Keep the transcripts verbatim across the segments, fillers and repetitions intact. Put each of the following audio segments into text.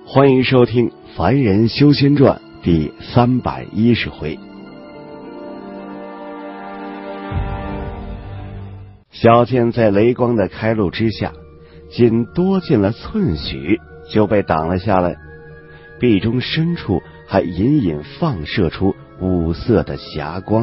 欢迎收听《凡人修仙传》第三百一十回。小剑在雷光的开路之下，仅多进了寸许，就被挡了下来。壁中深处还隐隐放射出五色的霞光。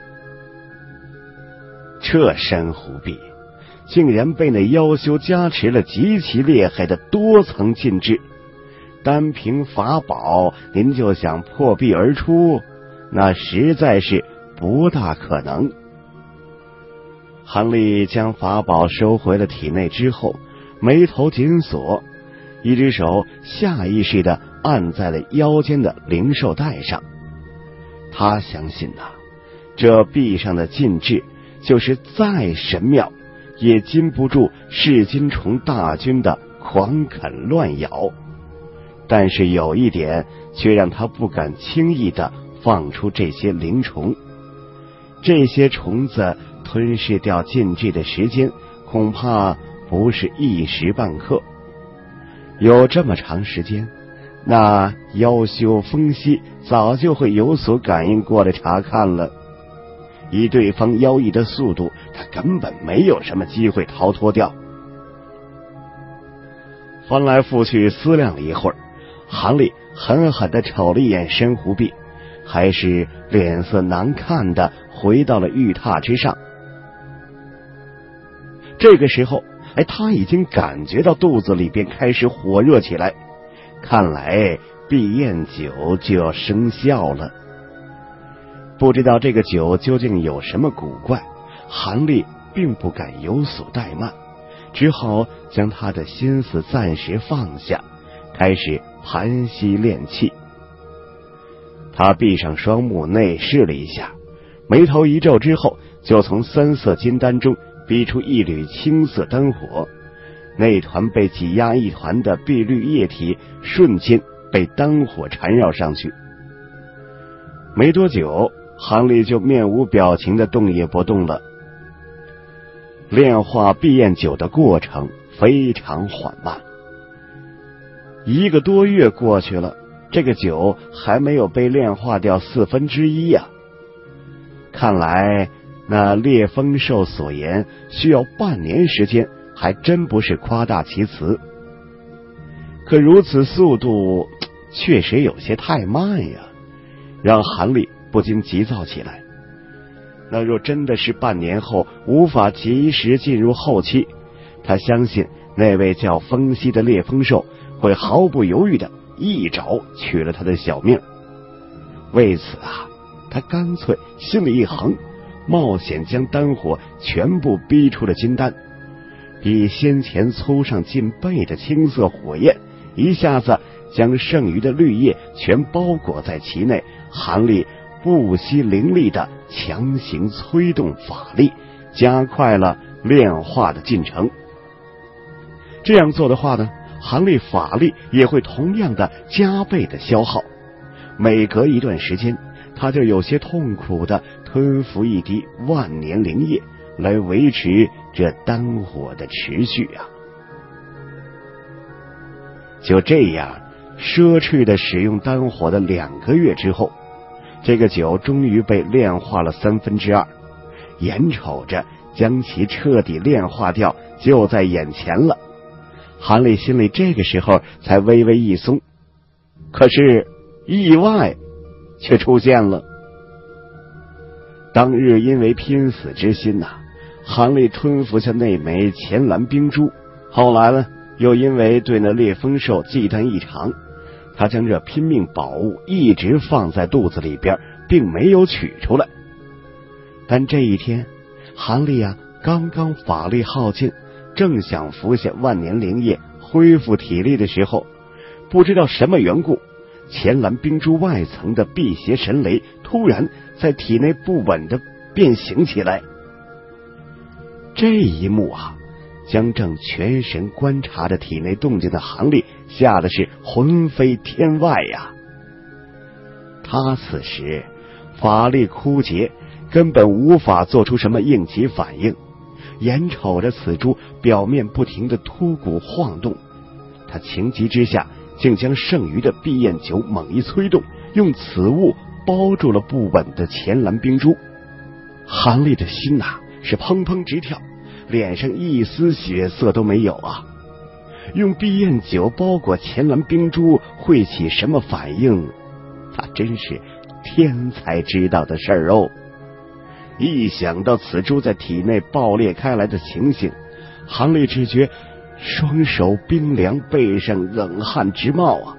这珊瑚壁竟然被那妖修加持了极其厉害的多层禁制，单凭法宝您就想破壁而出，那实在是不大可能。韩立将法宝收回了体内之后，眉头紧锁，一只手下意识地按在了腰间的灵兽带上。他相信呐、啊，这壁上的禁制就是再神妙也禁不住噬金虫大军的狂啃乱咬，但是有一点却让他不敢轻易地放出这些灵虫。这些虫子吞噬掉禁制的时间恐怕不是一时半刻，有这么长时间，那妖修风息早就会有所感应过来查看了。以对方妖异的速度，他根本没有什么机会逃脱掉。翻来覆去思量了一会儿，韩立狠狠地瞅了一眼珊瑚壁，还是脸色难看的回到了玉榻之上。这个时候，哎，他已经感觉到肚子里边开始火热起来，看来碧焰酒就要生效了。不知道这个酒究竟有什么古怪，韩立并不敢有所怠慢，只好将他的心思暂时放下，开始盘膝练气。他闭上双目内视了一下，眉头一皱之后，就从三色金丹中逼出一缕青色丹火，那团被挤压一团的碧绿液体瞬间被丹火缠绕上去。没多久，韩立就面无表情的动也不动了。炼化碧焰酒的过程非常缓慢，一个多月过去了，这个酒还没有被炼化掉四分之一呀、啊！看来那烈风兽所言需要半年时间，还真不是夸大其词。可如此速度确实有些太慢呀，让韩立不禁急躁起来。那若真的是半年后无法及时进入后期，他相信那位叫风息的烈风兽会毫不犹豫的一爪取了他的小命。为此啊，他干脆心里一横，冒险将丹火全部逼出了金丹，比先前粗上近倍的青色火焰一下子将剩余的绿叶全包裹在其内。韩立不惜凌厉的强行催动法力，加快了炼化的进程。这样做的话呢，韩立法力也会同样的加倍的消耗。每隔一段时间，他就有些痛苦的吞服一滴万年灵液，来维持这丹火的持续啊。就这样奢侈的使用丹火的两个月之后，这个酒终于被炼化了三分之二，眼瞅着将其彻底炼化掉就在眼前了。韩立心里这个时候才微微一松，可是意外却出现了。当日因为拼死之心呐、啊，韩立吞服下那枚乾蓝冰珠，后来呢，又因为对那烈风兽忌惮异常，他将这拼命宝物一直放在肚子里边，并没有取出来。但这一天，韩立啊刚刚法力耗尽，正想服下万年灵液恢复体力的时候，不知道什么缘故，乾蓝冰珠外层的辟邪神雷突然在体内不稳的变形起来。这一幕啊，将正全神观察着体内动静的韩立吓得是魂飞天外呀！他此时法力枯竭，根本无法做出什么应急反应，眼瞅着此珠表面不停的突鼓晃动，他情急之下竟将剩余的碧焰酒猛一催动，用此物包住了不稳的钱篮冰珠。韩立的心呐、啊、是砰砰直跳，脸上一丝血色都没有啊！用碧焰酒包裹钱篮冰珠会起什么反应，他真是天才知道的事儿哦。一想到此珠在体内爆裂开来的情形，韩立只觉双手冰凉，背上冷汗直冒啊！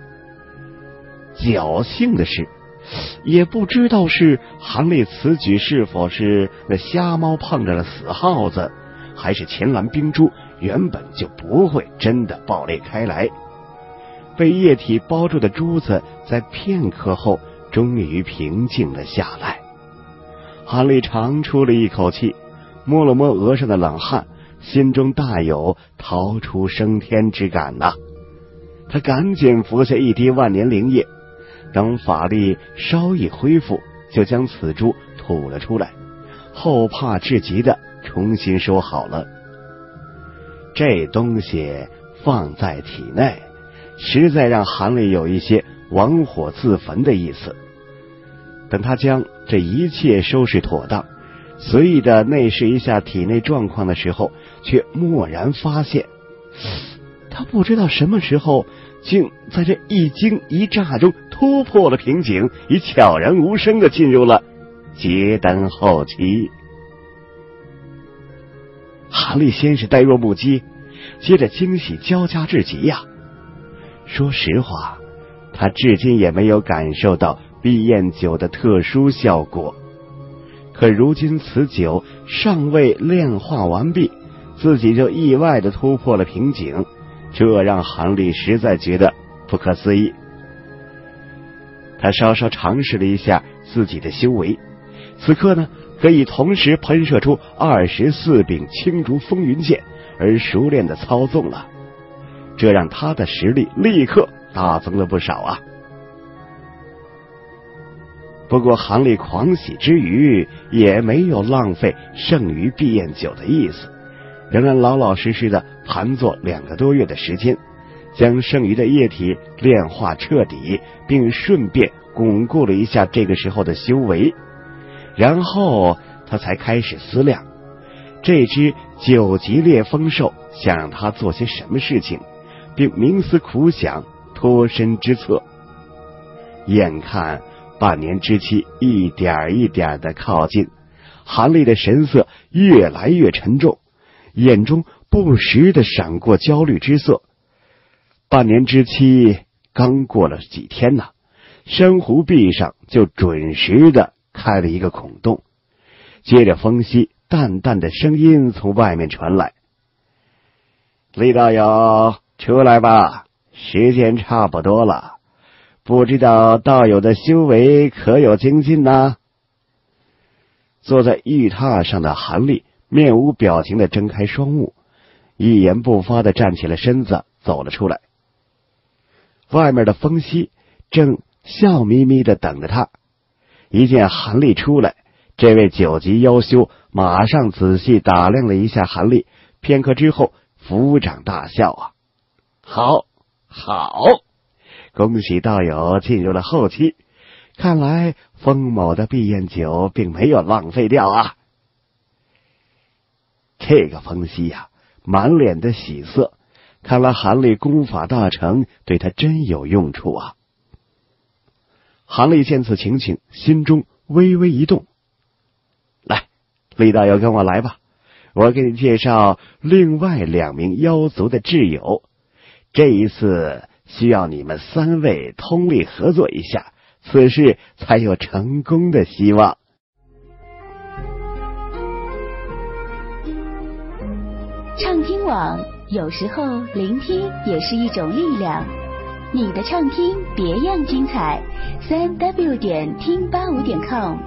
侥幸的是，也不知道是韩立此举是否是那瞎猫碰着了死耗子，还是钱篮冰珠原本就不会真的爆裂开来。被液体包住的珠子在片刻后终于平静了下来。韩立长出了一口气，摸了摸额上的冷汗，心中大有逃出升天之感呐、啊！他赶紧服下一滴万年灵液，等法力稍一恢复，就将此珠吐了出来，后怕至极的重新收好了。这东西放在体内，实在让韩立有一些亡火自焚的意思。等他将这一切收拾妥当，随意的内视一下体内状况的时候，却蓦然发现，他不知道什么时候竟在这一惊一乍中突破了瓶颈，已悄然无声的进入了结丹后期。韩立先是呆若木鸡，接着惊喜交加至极呀、啊。说实话，他至今也没有感受到碧焰酒的特殊效果，可如今此酒尚未炼化完毕，自己就意外的突破了瓶颈，这让韩立实在觉得不可思议。他稍稍尝试了一下自己的修为，此刻呢可以同时喷射出二十四柄青竹风云剑，而熟练的操纵了，这让他的实力立刻大增了不少啊！不过韩立狂喜之余，也没有浪费剩余碧焰酒的意思，仍然老老实实的盘坐两个多月的时间，将剩余的液体炼化彻底，并顺便巩固了一下这个时候的修为。然后他才开始思量，这只九级烈风兽想让他做些什么事情，并冥思苦想脱身之策。眼看半年之期一点一点的靠近，韩立的神色越来越沉重，眼中不时的闪过焦虑之色。半年之期刚过了几天呢、啊，珊瑚壁上就准时的开了一个孔洞，接着风息淡淡的声音从外面传来：“李道友，出来吧，时间差不多了。不知道道友的修为可有精进呢？”坐在玉榻上的韩立面无表情的睁开双目，一言不发的站起了身子，走了出来。外面的风息正笑眯眯的等着他，一见韩立出来，这位九级妖修马上仔细打量了一下韩立，片刻之后抚掌大笑啊：“好，好！恭喜道友进入了后期，看来封某的碧焰酒并没有浪费掉啊！”这个风息呀、啊，满脸的喜色，看来韩立功法大成，对他真有用处啊！韩立见此情形，心中微微一动。来，李道友跟我来吧，我给你介绍另外两名妖族的挚友，这一次需要你们三位通力合作一下，此事才有成功的希望。 畅听网，有时候聆听也是一种力量。你的畅听别样精彩，三 w 点听八五点 com。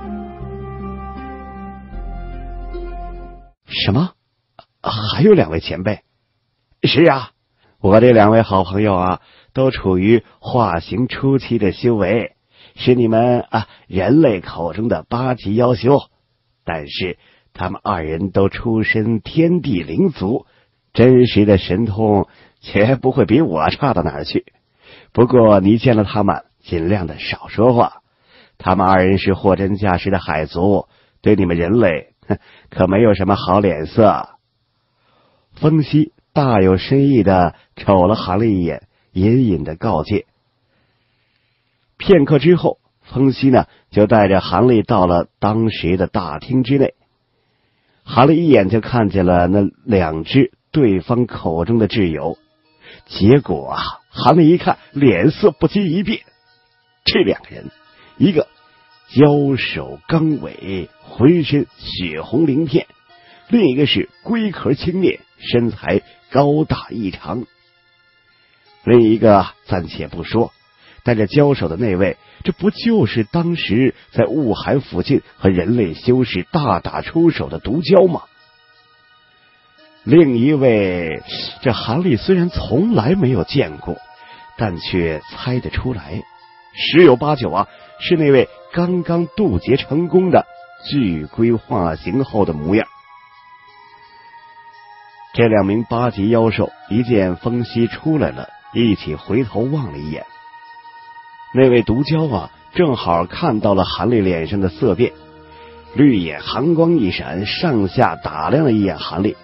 什么？还有两位前辈？是啊，我这两位好朋友啊，都处于化形初期的修为，是你们啊人类口中的八级妖修，但是他们二人都出身天地灵族，真实的神通绝不会比我差到哪儿去。 不过你见了他们，尽量的少说话。他们二人是货真价实的海族，对你们人类可没有什么好脸色。风息大有深意的瞅了韩立一眼，隐隐的告诫。片刻之后，风息呢就带着韩立到了当时的大厅之内。韩立一眼就看见了那两只对方口中的挚友，结果啊，韩立一看，脸色不禁一变。这两个人，一个交手刚伟，浑身血红鳞片，另一个是龟壳轻面，身材高大异常。另一个暂且不说，但这交手的那位，这不就是当时在雾海附近和人类修士大打出手的毒蛟吗？另一位，这韩立虽然从来没有见过，但却猜得出来，十有八九啊，是那位刚刚渡劫成功的巨龟化形后的模样。这两名八级妖兽一见风息出来了，一起回头望了一眼。那位毒蛟啊，正好看到了韩立脸上的色变，绿眼寒光一闪，上下打量了一眼韩立。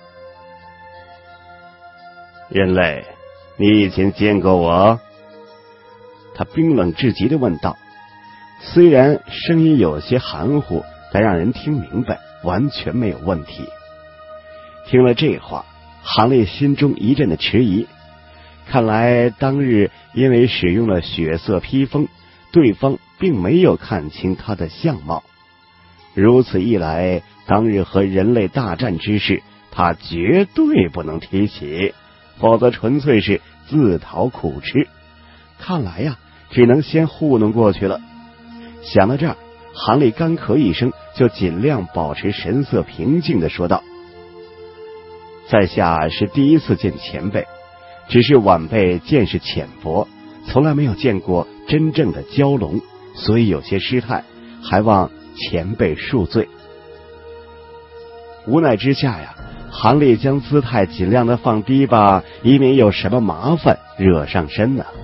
人类，你以前见过我？他冰冷至极的问道，虽然声音有些含糊，但让人听明白，完全没有问题。听了这话，韩立心中一阵的迟疑，看来当日因为使用了血色披风，对方并没有看清他的相貌。如此一来，当日和人类大战之事，他绝对不能提起，否则纯粹是自讨苦吃。看来呀、啊，只能先糊弄过去了。想到这儿，韩立干咳一声，就尽量保持神色平静的说道：在下是第一次见前辈，只是晚辈见识浅薄，从来没有见过真正的蛟龙，所以有些失态，还望前辈恕罪。无奈之下呀，韩立将姿态尽量的放低吧，以免有什么麻烦惹上身呢。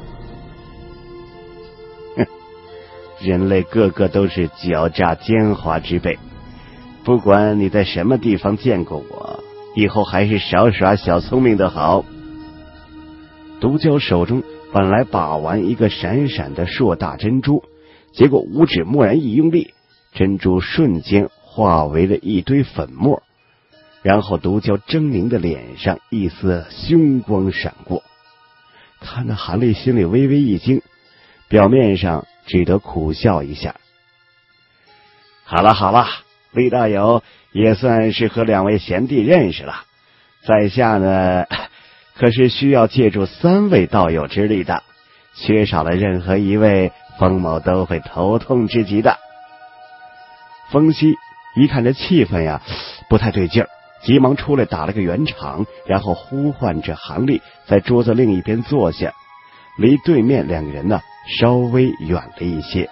哼，人类个个都是狡诈奸猾之辈，不管你在什么地方见过我，以后还是少耍小聪明的好。毒蛟手中本来把玩一个闪闪的硕大珍珠，结果五指蓦然一用力，珍珠瞬间化为了一堆粉末，然后毒蛟狰狞的脸上一丝凶光闪过。看得韩立心里微微一惊，表面上只得苦笑一下。好了好了，李大友也算是和两位贤弟认识了，在下呢可是需要借助三位道友之力的，缺少了任何一位，风某都会头痛至极的。风息一看这气氛呀不太对劲儿，急忙出来打了个圆场，然后呼唤着韩立在桌子另一边坐下，离对面两个人呢稍微远了一些。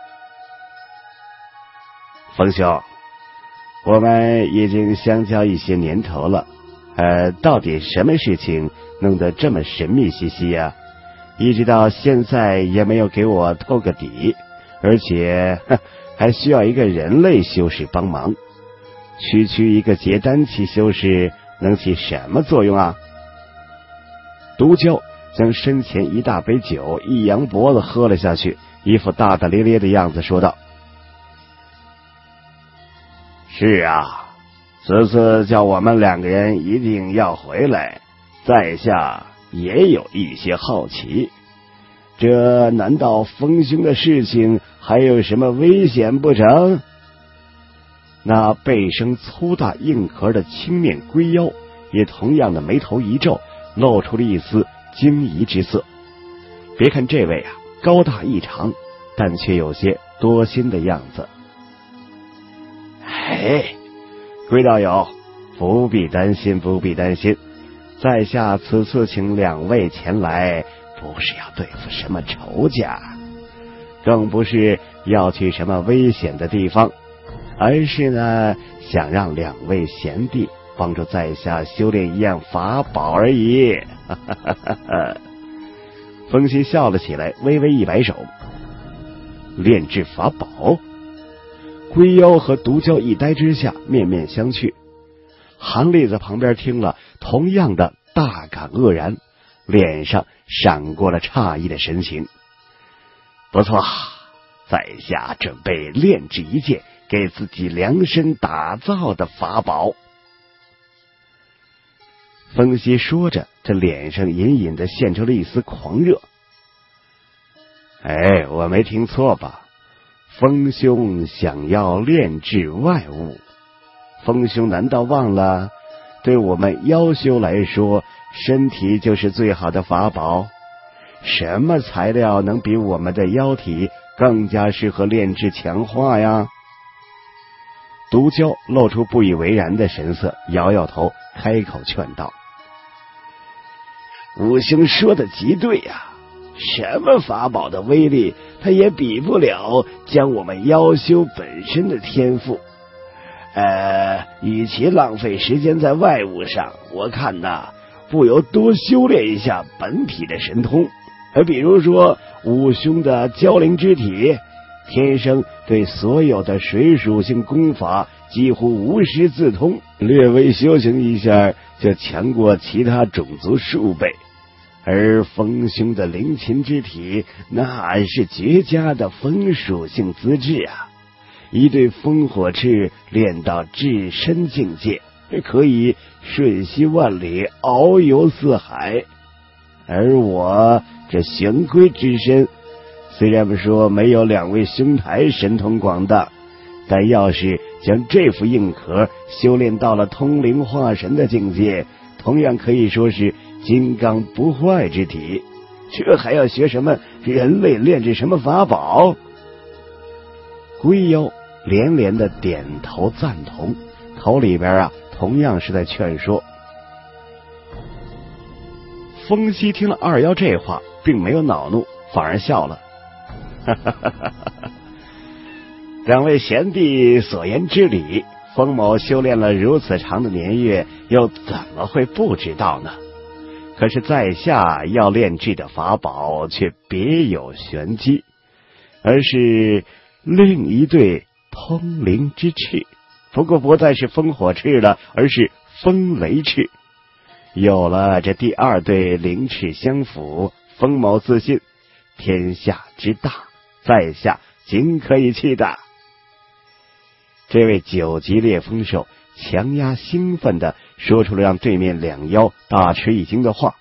风兄，我们已经相交一些年头了，呃，到底什么事情弄得这么神秘兮兮呀、啊？一直到现在也没有给我透个底，而且还需要一个人类修士帮忙。区区一个结丹期修士能起什么作用啊？毒蛟将身前一大杯酒一扬脖子喝了下去，一副大大咧咧的样子说道：是啊，此次叫我们两个人一定要回来，在下也有一些好奇，这难道风兄的事情还有什么危险不成？那背生粗大硬壳的青面龟妖也同样的眉头一皱，露出了一丝惊疑之色。别看这位啊高大异常，但却有些多心的样子。哎，龟道友，不必担心，不必担心，在下此次请两位前来，不是要对付什么仇家，更不是要去什么危险的地方，而是呢想让两位贤弟帮助在下修炼一样法宝而已。 风息笑了起来，微微一摆手。炼制法宝？龟妖和毒蛟一呆之下，面面相觑。韩立在旁边听了，同样的大感愕然，脸上闪过了诧异的神情。不错，在下准备炼制一件给自己量身打造的法宝。风息说着，这脸上隐隐的现出了一丝狂热。哎，我没听错吧？风兄想要炼制外物，风兄难道忘了，对我们妖修来说，身体就是最好的法宝？什么材料能比我们的妖体更加适合炼制强化呀？毒蛟露出不以为然的神色，摇摇头，开口劝道：武兄说的极对呀、啊，什么法宝的威力，它也比不了将我们妖修本身的天赋。呃，与其浪费时间在外物上，我看呐，不由多修炼一下本体的神通。呃，比如说武兄的蛟灵之体，天生对所有的水属性功法几乎无师自通，略微修行一下就强过其他种族数倍。而风兄的灵禽之体，那是绝佳的风属性资质啊！一对风火翅练到至深境界，可以瞬息万里，遨游四海。而我这玄龟之身，虽然说没有两位兄台神通广大，但要是将这副硬壳修炼到了通灵化神的境界，同样可以说是金刚不坏之体。这还要学什么人类炼制什么法宝？龟妖连连的点头赞同，口里边啊同样是在劝说。风息听了二妖这话，并没有恼怒，反而笑了。哈哈哈哈哈！两位贤弟所言之理，风某修炼了如此长的年月，又怎么会不知道呢？可是在下要炼制的法宝却别有玄机，而是另一对通灵之翅，不过不再是风火翅了，而是风雷翅。有了这第二对灵翅相辅，风某自信天下之大，在下尽可以去的。这位九级烈风兽强压兴奋地说出了让对面两妖大吃一惊的话。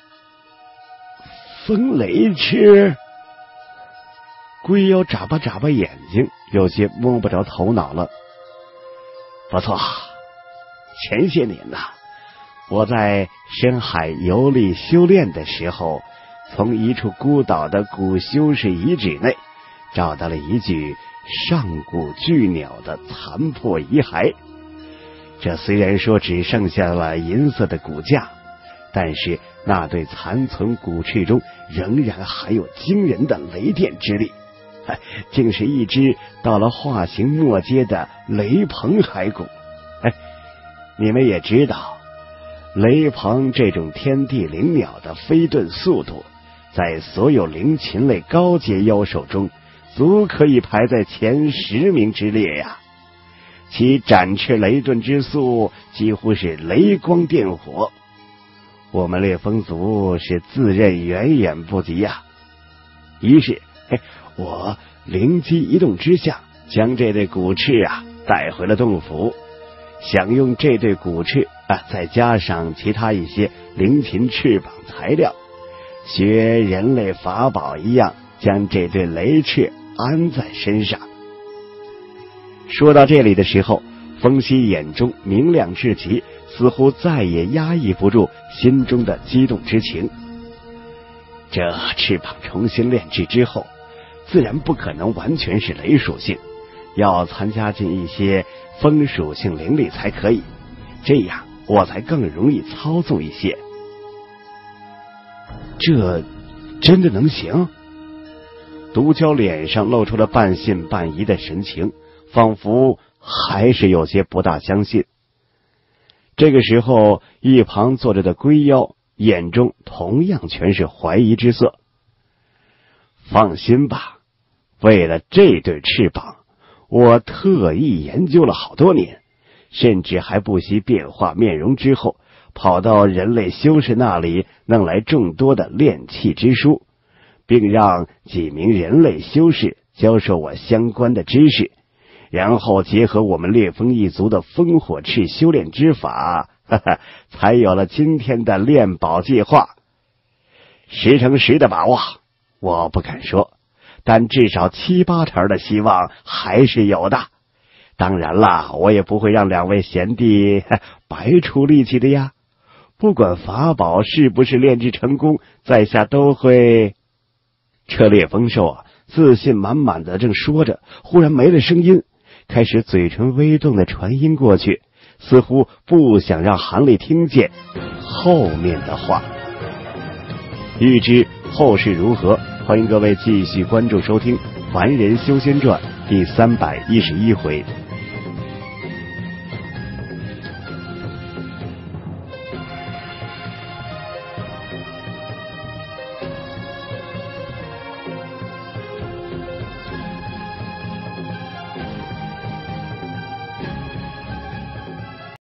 风雷翅？龟妖眨巴眨巴眼睛，有些摸不着头脑了。不错，前些年呐、啊，我在深海游历修炼的时候，从一处孤岛的古修士遗址内找到了一具上古巨鸟的残破遗骸。这虽然说只剩下了银色的骨架，但是那对残存骨翅中仍然含有惊人的雷电之力，竟是一只到了化形末阶的雷鹏骸骨。哎，你们也知道，雷鹏这种天地灵鸟的飞遁速度，在所有灵禽类高阶妖兽中，足可以排在前十名之列呀。其展翅雷遁之速，几乎是雷光电火。我们烈风族是自认远远不及呀。于是，嘿，我灵机一动之下，将这对骨翅啊带回了洞府，想用这对骨翅啊，再加上其他一些灵禽翅膀材料，学人类法宝一样，将这对雷翅安在身上。说到这里的时候，风息眼中明亮至极，似乎再也压抑不住心中的激动之情。这翅膀重新炼制之后，自然不可能完全是雷属性，要参加进一些风属性灵力才可以，这样我才更容易操纵一些。这真的能行？毒蛟脸上露出了半信半疑的神情，仿佛还是有些不大相信。这个时候，一旁坐着的龟妖眼中同样全是怀疑之色。 放心吧，为了这对翅膀，我特意研究了好多年，甚至还不惜变化面容之后，跑到人类修士那里弄来众多的炼器之书，并让几名人类修士教授我相关的知识，然后结合我们烈风一族的烽火赤修炼之法，哈哈，才有了今天的炼宝计划。十成十的把握我不敢说，但至少七八成的希望还是有的。当然啦，我也不会让两位贤弟白出力气的呀。不管法宝是不是炼制成功，在下都会。这烈风兽啊，自信满满的正说着，忽然没了声音，开始嘴唇微动的传音过去，似乎不想让韩立听见后面的话。欲知后事如何，欢迎各位继续关注收听《凡人修仙传》第三百一十一回。